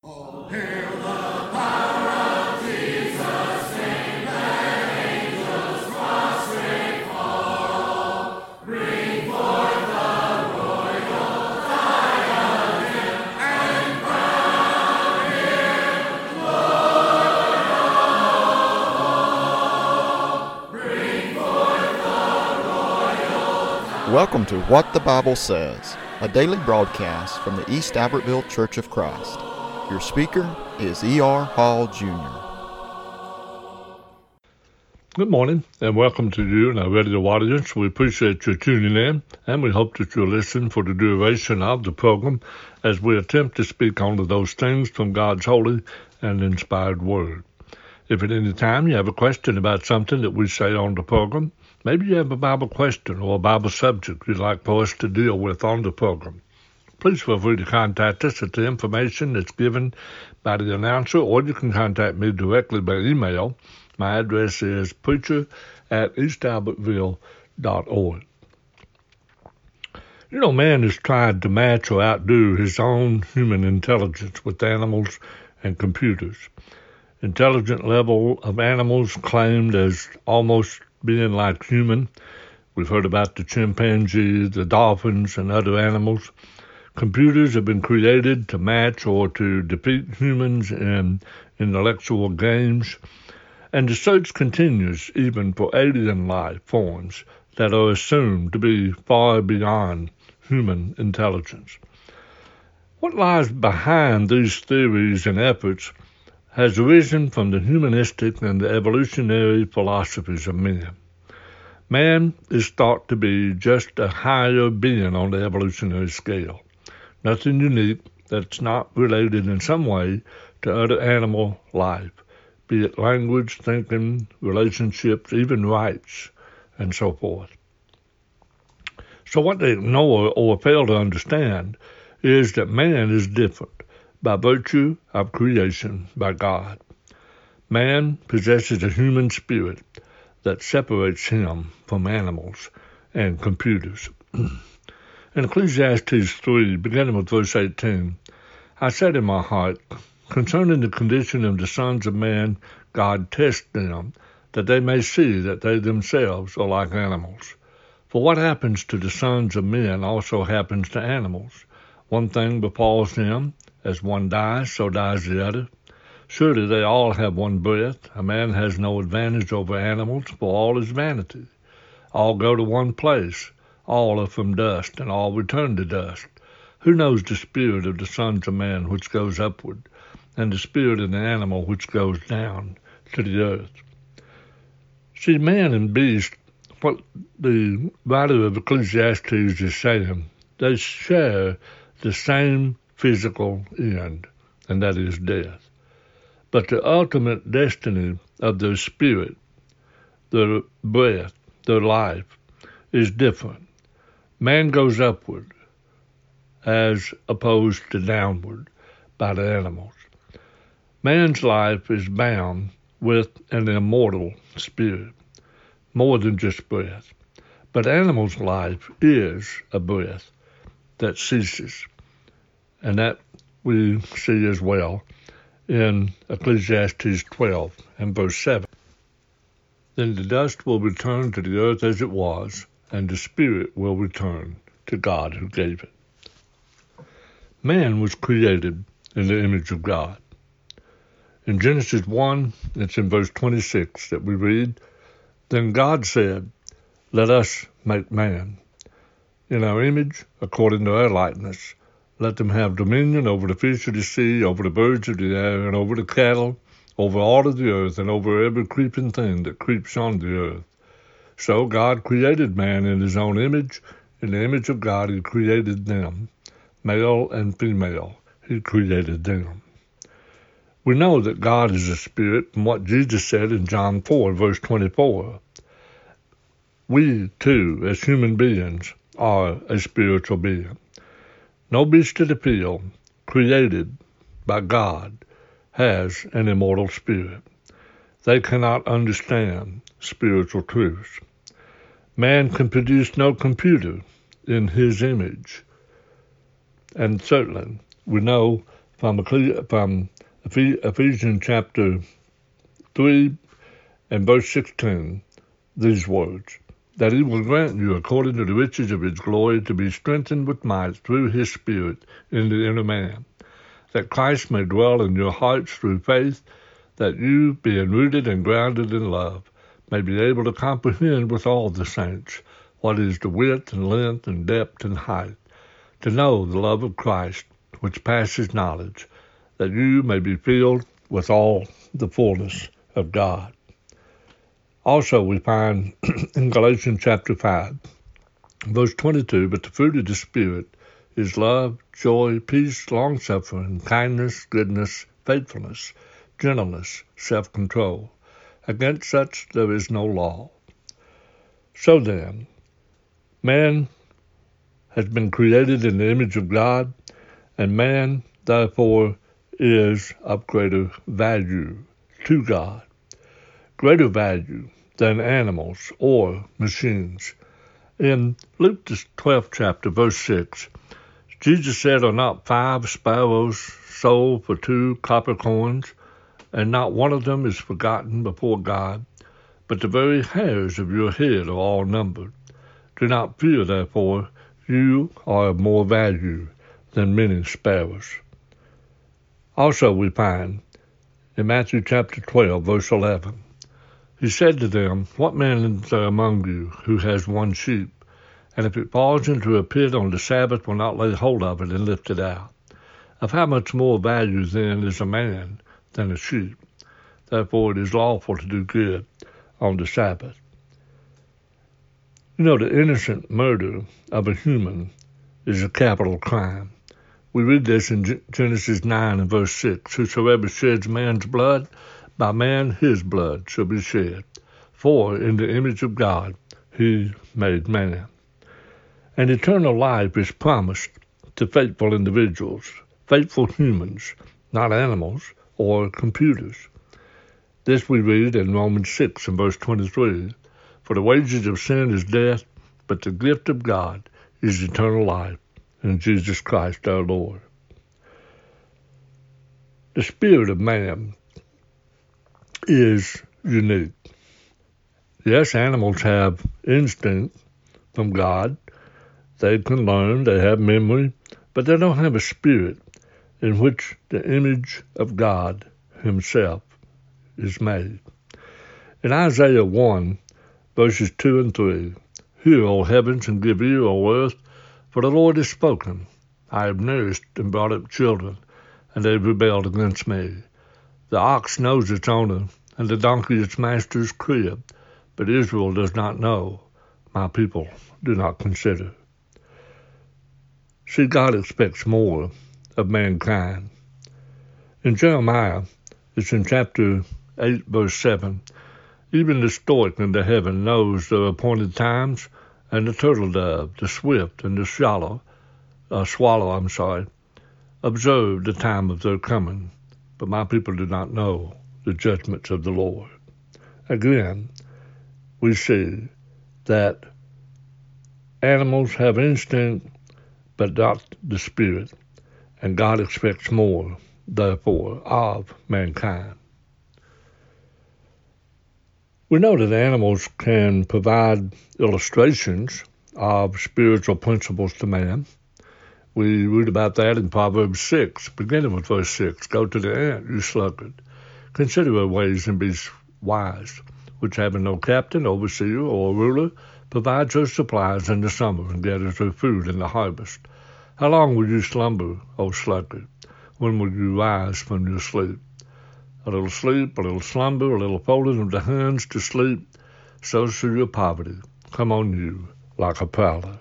All hail the power of Jesus' name, let angels prostrate fall. Bring forth the royal diadem and crown him Lord of all. Bring forth the royal diadem. Welcome to What the Bible Says, a daily broadcast from the East Albertville Church of Christ. Your speaker is E.R. Hall, Jr. Good morning, and welcome to you and our radio audience. We appreciate you tuning in, and we hope that you'll listen for the duration of the program as we attempt to speak on to those things from God's holy and inspired Word. If at any time you have a question about something that we say on the program, maybe you have a Bible question or a Bible subject you'd like for us to deal with on the program, please feel free to contact us at the information that's given by the announcer, or you can contact me directly by email. My address is preacher@eastalbertville.org. You know, man has tried to match or outdo his own human intelligence with animals and computers. Intelligent level of animals claimed as almost being like human. We've heard about the chimpanzee, the dolphins, and other animals. Computers have been created to match or to defeat humans in intellectual games, and the search continues even for alien life forms that are assumed to be far beyond human intelligence. What lies behind these theories and efforts has arisen from the humanistic and the evolutionary philosophies of men. Man is thought to be just a higher being on the evolutionary scale. Nothing unique that's not related in some way to other animal life, be it language, thinking, relationships, even rights, and so forth. So what they ignore or fail to understand is that man is different by virtue of creation by God. Man possesses a human spirit that separates him from animals and computers. In Ecclesiastes 3, beginning with verse 18, I said in my heart, concerning the condition of the sons of man, God tests them, that they may see that they themselves are like animals. For what happens to the sons of men also happens to animals. One thing befalls them, as one dies, so dies the other. Surely they all have one breath. A man has no advantage over animals, for all is vanity. All go to one place. All are from dust, and all return to dust. Who knows the spirit of the sons of man which goes upward, and the spirit of the animal which goes down to the earth? See, man and beast, what the writer of Ecclesiastes is saying, they share the same physical end, and that is death. But the ultimate destiny of their spirit, their breath, their life, is different. Man goes upward as opposed to downward by the animals. Man's life is bound with an immortal spirit, more than just breath. But animals' life is a breath that ceases, and that we see as well in Ecclesiastes 12 and verse 7. Then the dust will return to the earth as it was, and the spirit will return to God who gave it. Man was created in the image of God. In Genesis 1, it's in verse 26 that we read, Then God said, Let us make man in our image, according to our likeness. Let them have dominion over the fish of the sea, over the birds of the air, and over the cattle, over all of the earth, and over every creeping thing that creeps on the earth. So God created man in his own image. In the image of God he created them. Male and female he created them. We know that God is a spirit from what Jesus said in John 4, verse 24. We, too, as human beings, are a spiritual being. No beast of the field, created by God, has an immortal spirit. They cannot understand spiritual truths. Man can produce no computer in his image. And certainly, we know from Ephesians chapter 3 and verse 16, these words, that he will grant you according to the riches of his glory to be strengthened with might through his Spirit in the inner man, that Christ may dwell in your hearts through faith, that you, being rooted and grounded in love, may be able to comprehend with all the saints what is the width and length and depth and height, to know the love of Christ, which passes knowledge, that you may be filled with all the fullness of God. Also, we find in Galatians chapter 5, verse 22, but the fruit of the Spirit is love, joy, peace, long-suffering, kindness, goodness, faithfulness, gentleness, self-control. Against such there is no law. So then, man has been created in the image of God, and man, therefore, is of greater value to God, greater value than animals or machines. In Luke the 12th chapter, verse 6, Jesus said, are not 5 sparrows sold for 2 copper coins, and not one of them is forgotten before God? But the very hairs of your head are all numbered. Do not fear, therefore, you are of more value than many sparrows. Also we find in Matthew chapter 12, verse 11, he said to them, what man is there among you who has 1 sheep, and if it falls into a pit on the Sabbath will not lay hold of it and lift it out? Of how much more value then is a man than a sheep? Therefore it is lawful to do good on the Sabbath. You know, the innocent murder of a human is a capital crime. We read this in Genesis 9 and verse 6. Whosoever sheds man's blood, by man his blood shall be shed. For in the image of God he made man. And eternal life is promised to faithful individuals, faithful humans, not animals or computers. This we read in Romans 6 and verse 23. For the wages of sin is death, but the gift of God is eternal life in Jesus Christ our Lord. The spirit of man is unique. Yes, animals have instinct from God. They can learn, they have memory, but they don't have a spirit in which the image of God himself is made. In Isaiah 1, verses 2 and 3, hear, O heavens, and give ear, O earth, for the Lord has spoken. I have nourished and brought up children, and they have rebelled against me. The ox knows its owner, and the donkey its master's crib, but Israel does not know, my people do not consider. See, God expects more of mankind. In Jeremiah, it's in chapter 8, verse 7, even the stork in the heaven knows their appointed times, and the turtle dove, the swift, and the swallow observe the time of their coming, but my people do not know the judgments of the Lord. Again, we see that animals have instinct, but not the spirit, and God expects more, therefore, of mankind. We know that animals can provide illustrations of spiritual principles to man. We read about that in Proverbs 6, beginning with verse 6. Go to the ant, you sluggard. Consider her ways and be wise, which having no captain, overseer, or ruler, provides her supplies in the summer and gathers her food in the harvest. How long will you slumber, O sluggard? When will you rise from your sleep? A little sleep, a little slumber, a little folding of the hands to sleep, so shall your poverty come on you like a prowler.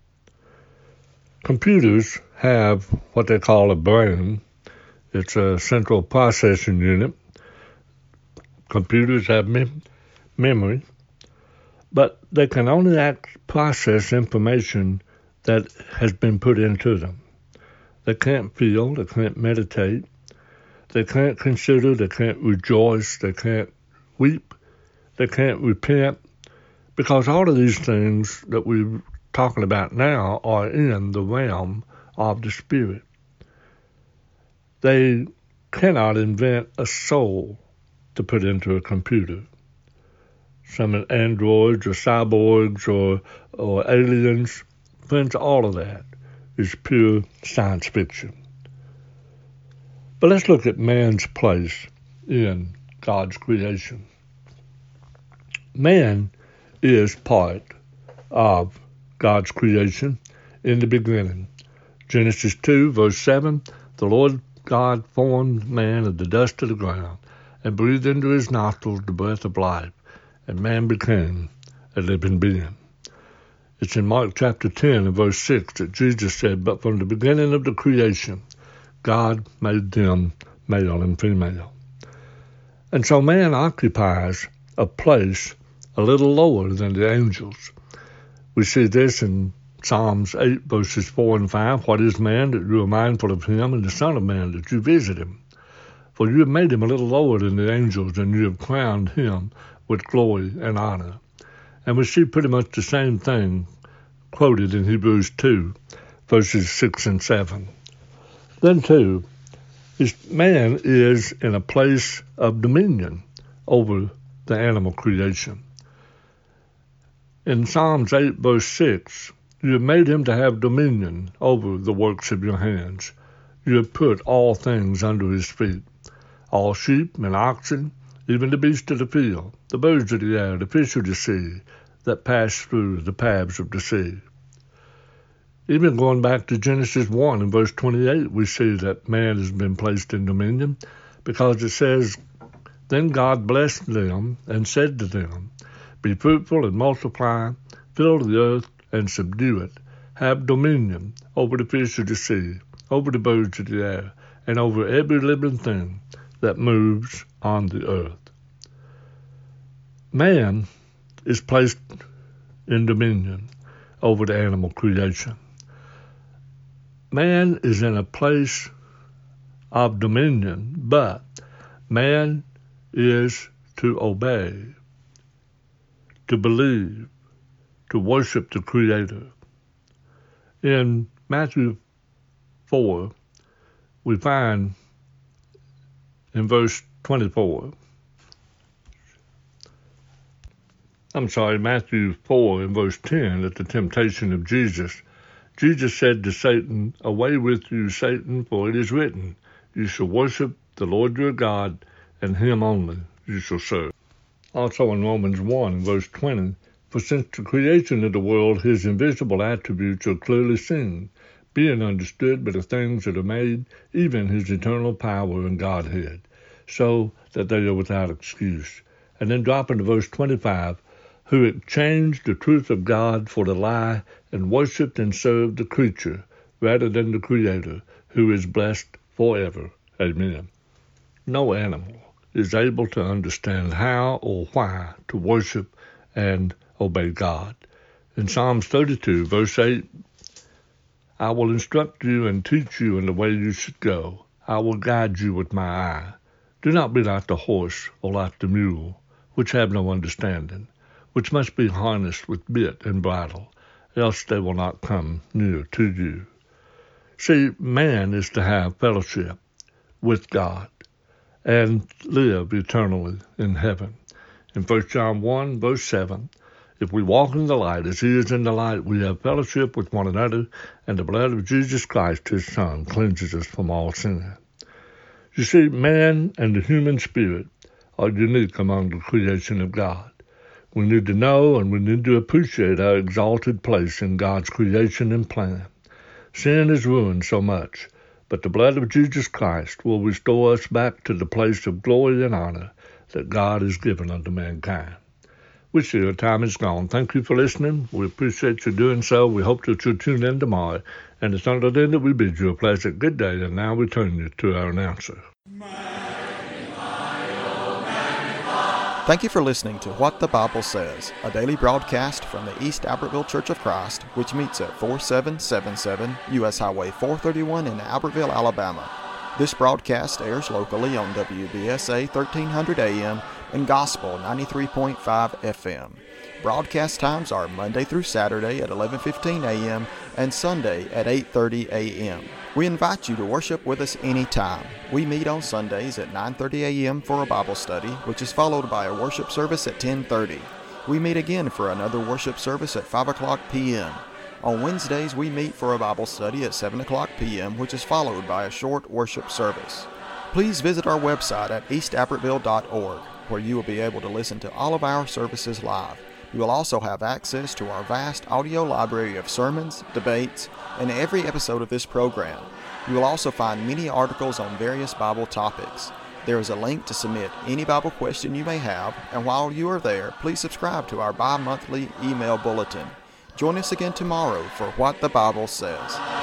Computers have what they call a brain. It's a central processing unit. Computers have memory, but they can only process information that has been put into them. They can't feel, they can't meditate, they can't consider, they can't rejoice, they can't weep, they can't repent, because all of these things that we're talking about now are in the realm of the Spirit. They cannot invent a soul to put into a computer. Some androids or cyborgs or aliens, friends, all of that is pure science fiction. But let's look at man's place in God's creation. Man is part of God's creation in the beginning. Genesis 2, verse 7, the Lord God formed man of the dust of the ground and breathed into his nostrils the breath of life, and man became a living being. It's in Mark chapter 10 and verse 6 that Jesus said, "But from the beginning of the creation, God made them male and female." And so man occupies a place a little lower than the angels. We see this in Psalms 8, verses 4 and 5. "What is man that you are mindful of him, and the Son of Man that you visit him? For you have made him a little lower than the angels, and you have crowned him with glory and honor." And we see pretty much the same thing quoted in Hebrews 2, verses 6 and 7. Then, too, man is in a place of dominion over the animal creation. In Psalms 8, verse 6, "You have made him to have dominion over the works of your hands. You have put all things under his feet, all sheep and oxen, even the beasts of the field, the birds of the air, the fish of the sea, that pass through the paths of the sea." Even going back to Genesis 1 and verse 28, we see that man has been placed in dominion, because it says, "Then God blessed them and said to them, Be fruitful and multiply, fill the earth and subdue it, have dominion over the fish of the sea, over the birds of the air, and over every living thing that moves on the earth." Man is placed in dominion over the animal creation. Man is in a place of dominion, but man is to obey, to believe, to worship the Creator. In Matthew 4, we find in verse 24, Matthew 4 and verse 10, at the temptation of Jesus, Jesus said to Satan, "Away with you, Satan, for it is written, You shall worship the Lord your God, and him only you shall serve." Also in Romans 1 verse 20, "For since the creation of the world his invisible attributes are clearly seen, being understood by the things that are made, even his eternal power and Godhead, so that they are without excuse." And then dropping to verse 25, "Who exchanged the truth of God for the lie, and worshipped and served the creature rather than the Creator, who is blessed forever. Amen." No animal is able to understand how or why to worship and obey God. In Psalms 32, verse 8, "I will instruct you and teach you in the way you should go. I will guide you with my eye. Do not be like the horse or like the mule, which have no understanding, which must be harnessed with bit and bridle, else they will not come near to you." See, man is to have fellowship with God and live eternally in heaven. In 1 John 1, verse 7, "If we walk in the light as he is in the light, we have fellowship with one another, and the blood of Jesus Christ, his Son, cleanses us from all sin." You see, man and the human spirit are unique among the creation of God. We need to know and we need to appreciate our exalted place in God's creation and plan. Sin has ruined so much, but the blood of Jesus Christ will restore us back to the place of glory and honor that God has given unto mankind. We see our time is gone. Thank you for listening. We appreciate you doing so. We hope that you'll tune in tomorrow. And it's until then that we bid you a pleasant good day, and now we turn you to our announcer. Thank you for listening to What the Bible Says, a daily broadcast from the East Albertville Church of Christ, which meets at 4777 U.S. Highway 431 in Albertville, Alabama. This broadcast airs locally on WBSA 1300 AM and Gospel 93.5 FM. Broadcast times are Monday through Saturday at 11:15 a.m. and Sunday at 8:30 a.m. We invite you to worship with us anytime. We meet on Sundays at 9:30 a.m. for a Bible study, which is followed by a worship service at 10:30. We meet again for another worship service at 5 o'clock p.m. On Wednesdays, we meet for a Bible study at 7 o'clock p.m., which is followed by a short worship service. Please visit our website at eastabbertville.org, where you will be able to listen to all of our services live. You will also have access to our vast audio library of sermons, debates, and every episode of this program. You will also find many articles on various Bible topics. There is a link to submit any Bible question you may have, and while you are there, please subscribe to our bi-monthly email bulletin. Join us again tomorrow for What the Bible Says.